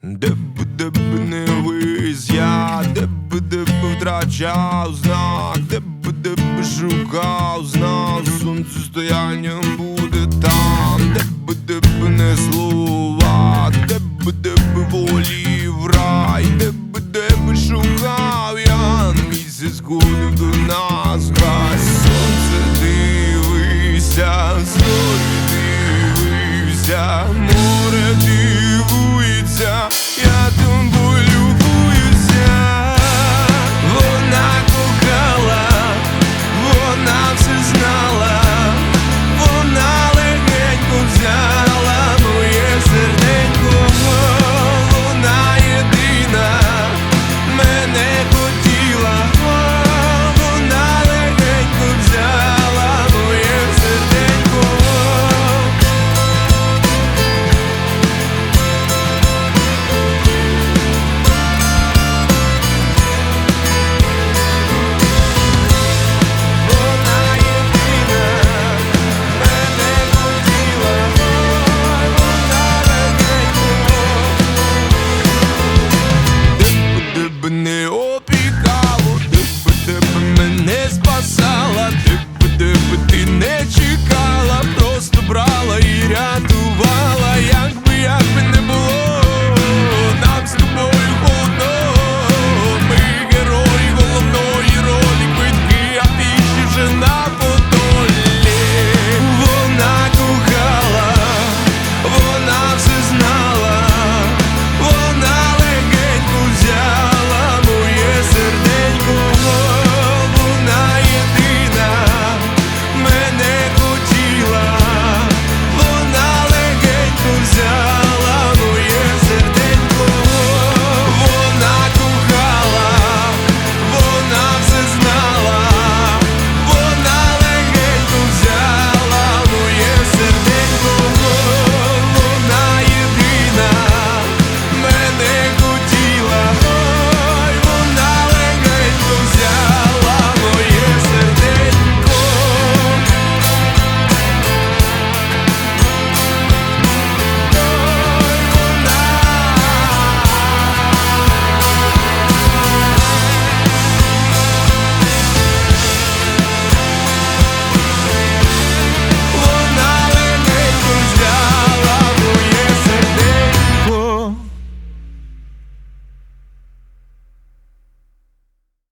Де б не вись я, де б втрачав знак, де б шукав знак, сонцестояння буде там, де б не слова, де б волів рай, де б шукав я, місяць ходив до нас, хай сонце дивися, зорі дивися, море дивується.